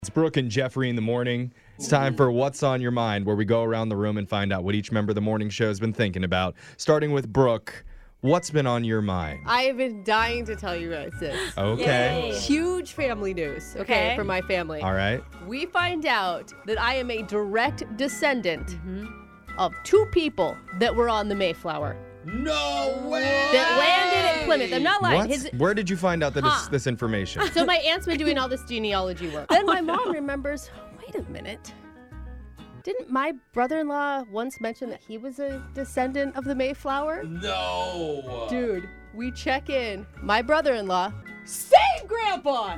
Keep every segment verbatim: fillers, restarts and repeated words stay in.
It's Brooke and Jeffrey in the morning. It's time for What's on Your Mind, where we go around the room and find out what each member of the morning show has been thinking about. Starting with Brooke, what's been on your mind? I have been dying to tell you guys this. Okay. Yay. Huge family news, okay, Okay. for my family. All right. We find out that I am a direct descendant Mm-hmm. of two people that were on the Mayflower No way! that landed at Plymouth. I'm not lying. What? His, Where did you find out that this, Huh. this information? so my aunt's been doing all this genealogy work. Then my mom remembers, wait a minute. Didn't my brother-in-law once mention that he was a descendant of the Mayflower? No! Dude, we check in. My brother-in-law, same grandpa!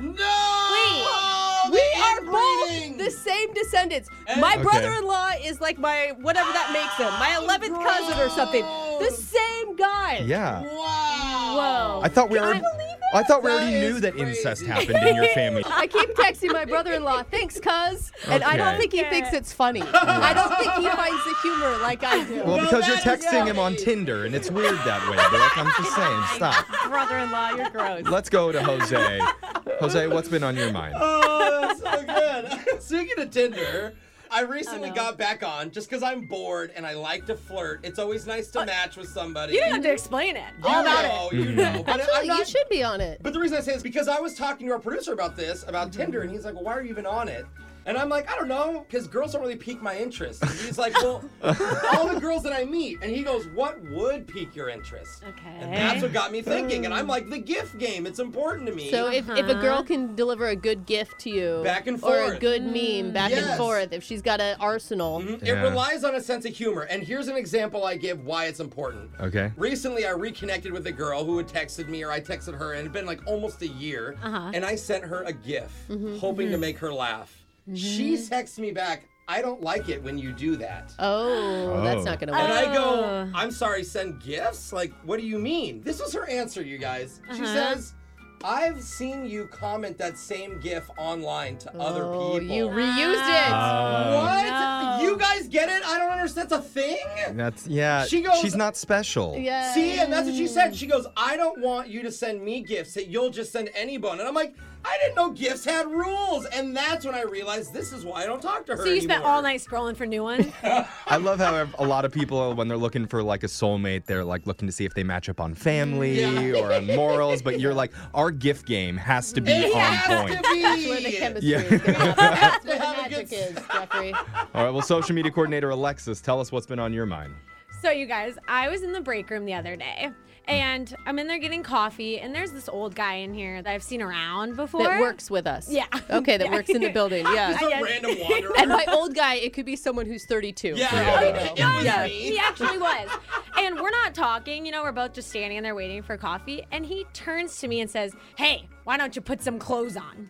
No! We The are inbreeding! both the same descendants. And- My Okay. brother-in-law is like my, whatever that makes him, my eleventh cousin or something. The same guy. Yeah. Wow! Whoa. I thought we Can I already. believe it? I thought we That already is knew that crazy. incest happened in your family. I keep texting my brother-in-law, thanks, cuz. And I don't Okay. think he thinks it's funny. I don't think he finds the humor like I do. Well, No, because you're that is texting him on funny. Tinder, and it's weird that way, Brooke. I'm just saying, stop. Brother-in-law, you're gross. Let's go to Jose. Jose, what's been on your mind? Oh, that's so good. Speaking of Tinder, I recently got back on just because I'm bored and I like to flirt. It's always nice to match with somebody. You don't have to explain it. You All about know, it. You know, but Actually, I'm not, you should be on it. But the reason I say this is because I was talking to our producer about this, about Tinder, and he's like, well, why are you even on it? And I'm like, I don't know, because girls don't really pique my interest. And he's like, well, all the girls that I meet. And he goes, what would pique your interest? Okay. And that's what got me thinking. And I'm like, the gift game, it's important to me. So if, if a girl can deliver a good gift to you, Back and or a forth. good meme back and Yes. forth, if she's got an arsenal, Mhm. Yeah. It relies on a sense of humor. And here's an example I give why it's important. Okay. Recently, I reconnected with a girl who had texted me, or I texted her, and it had been like almost a year. Uh-huh. And I sent her a GIF, Mm-hmm. hoping to make her laugh. She texts me back, I don't like it when you do that. oh, that's Oh. not gonna And work. I go, Oh. I'm sorry, send gifts? Like, what do you mean? This was her answer, you guys. She Uh-huh. says, I've seen you comment that same GIF online to other Oh, people. you reused it. Uh, What? No. You guys get it? I don't understand. That's a thing? That's yeah. She goes- she's not special. Yeah. See, and that's what she said. She goes, I don't want you to send me gifts that you'll just send anyone. And I'm like, I didn't know gifts had rules. And that's when I realized this is why I don't talk to her So you spent anymore. all night scrolling for new ones? I love how a lot of people, when they're looking for like a soulmate, they're like looking to see if they match up on family Yeah. or on morals. But you're like, our gift game has to be It on has point. to be. That's where the chemistry Yeah. is gonna happen. That's where the Have a magic good- is, Jeffrey. All right. Well, social media coordinator Alexis, tell us what's been on your mind. So you guys, I was in the break room the other day, and I'm in there getting coffee, and there's this old guy in here that I've seen around before. That works with us. Yeah. Okay, that works in the building. Yeah. Just a I- random wanderer. And by old guy, it could be someone who's thirty-two. Yeah. for all we know. It was Yeah. me. He actually was. And we're not talking, you know, we're both just standing there waiting for coffee. And he turns to me and says, hey, why don't you put some clothes on?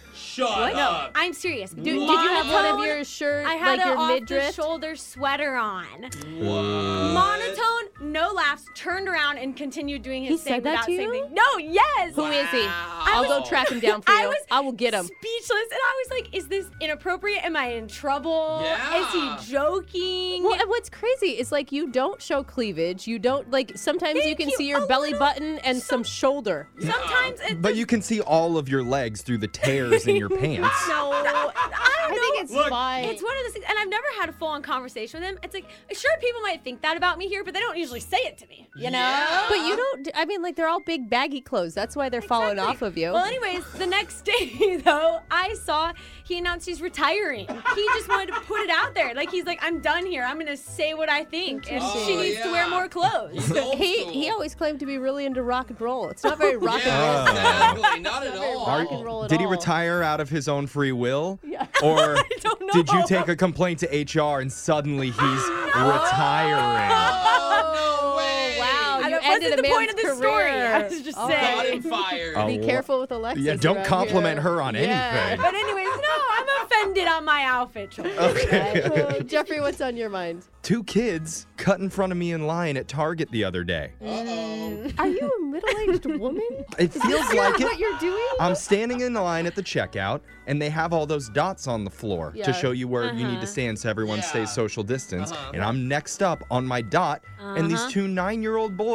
Shut No, up. I'm serious. Dude, Did you have one of monotone- your shirts, I had like your an midriff? off-the-shoulder sweater on. What? Monotone, no laughs, turned around and continued doing his He thing said that without to saying you? anything. No, yes. Who is he? Wow. I'll go track him down for you. I was I will get him. speechless, and I was like, "Is this inappropriate? Am I in trouble? Yeah. Is he joking?" Well, and what's crazy is like you don't show cleavage. You don't like. Sometimes you Thank can you. see your A belly little- button and some shoulder. Sometimes it. But you can see all of your legs through the tears in your pants. no, I don't I know. think it's Look, fine. It's one of those things, and I've never had a full-on conversation with him. It's like, sure, people might think that about me here, but they don't usually say it to me, you know? Yeah. But you don't. I mean, like they're all big baggy clothes. That's why they're falling Exactly. off of you. Well, anyways, the next day, though, I saw he announced he's retiring. He just wanted to put it out there. Like, he's like, I'm done here. I'm going to say what I think, and Oh, she needs to wear yeah. more clothes. He's old he school. he always claimed to be really into rock and roll. It's not very rock Yeah, and roll. exactly. Not at very all. rock and roll at Did he all. retire out of his own free will? Yeah. Or don't know. did you take a complaint to H R and suddenly he's retiring? Oh, no way. Wow, I you don't- ended wasn't a the man's point of the career. story. I was just All saying. Got right. him fired. Oh, Be wha- careful with Alexis. Yeah, don't around compliment here. her on Yeah. anything. But anyways, no, I'm offended on my outfit choice. Okay. Uh, Jeffrey, what's on your mind? Two kids cut in front of me in line at Target the other day. Uh-oh. Are you a middle-aged woman? It feels like What it. you're doing? I'm standing in the line at the checkout, and they have all those dots on the floor Yeah. to show you where you need to Uh-huh. stand so everyone Yeah. stays social distance. Uh-huh. And I'm next up on my dot, and these Uh-huh. two nine-year-old boys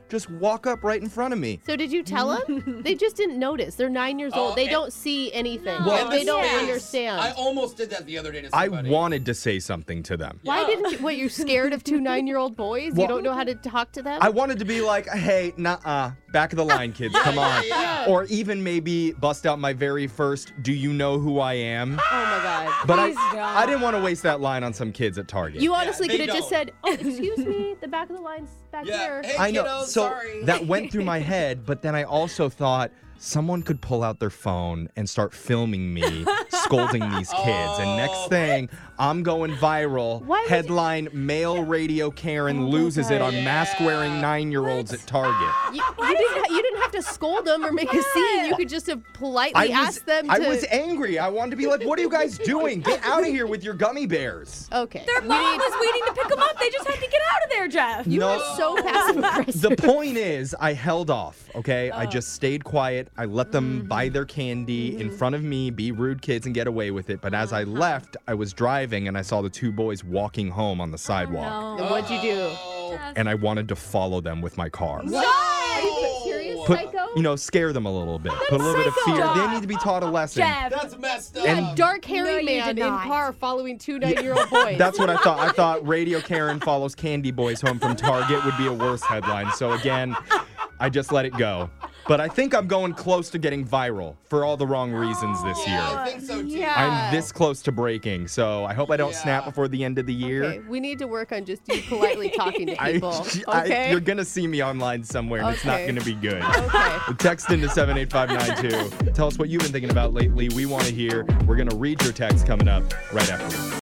just walk up right in front of me. So did you tell them? They just didn't notice. They're nine years old. Oh, they and- don't see anything. No. Well, they And don't the space. understand. I almost did that the other day to I somebody. wanted to say something to them. Why Yeah. didn't you? What, you're scared of two nine-year-old boys? Well- you don't know how to talk to them? I wanted to be like, hey, nah-uh, back of the line, kids, come on. yeah, Or even maybe bust out my very first, do you know who I am? oh, my God. But I, Please don't. I didn't want to waste that line on some kids at Target. You honestly they could have just don't. said, oh, excuse me, the back of the line's back Yeah. here. Hey, I know. kiddos, So sorry. that went through my head, but then I also thought someone could pull out their phone and start filming me scolding these kids. And next Oh. thing, I'm going viral. Why would you- Headline, male radio Karen loses it on Yeah. mask-wearing nine-year-olds at Target. You, you, didn't, ha- you didn't have to scold them or make a scene. You could just have politely I was, asked them to. I was angry. I wanted to be like, what are you guys doing? Get out of here with your gummy bears. Okay. Their we mom need- was waiting to pick them up. They just had to get out of there, Jeff. You No. are so passive aggressive. The point is, I held off, okay? I Oh. just stayed quiet. I let them buy Mm-hmm. their candy in front of me, be rude kids, and get away with it. But as I Uh-huh. left, I was driving and I saw the two boys walking home on the sidewalk. Oh, And what'd you do? Oh. Jeff. And I wanted to follow them with my car. Are you serious, Put, psycho? you know, scare them a little bit. Put a little bit of fear. psycho. They need to be taught a lesson. Jeff. That's messed up. a dark hairy No, you man did in not. car following two nine-year-old boys. That's what I thought. I thought Radio Karen follows Candy Boys home from Target would be a worse headline. So again, I just let it go. But I think I'm going close to getting viral for all the wrong reasons this Yeah, year. I think so too. Yeah. I'm this close to breaking, so I hope I don't Yeah. snap before the end of the year. Okay, we need to work on just you politely talking to I- people. I- Okay. you're gonna see me online somewhere, and it's not Okay. gonna be good. okay. Text into seven eight five nine two. Tell us what you've been thinking about lately. We want to hear. We're gonna read your text coming up right after this.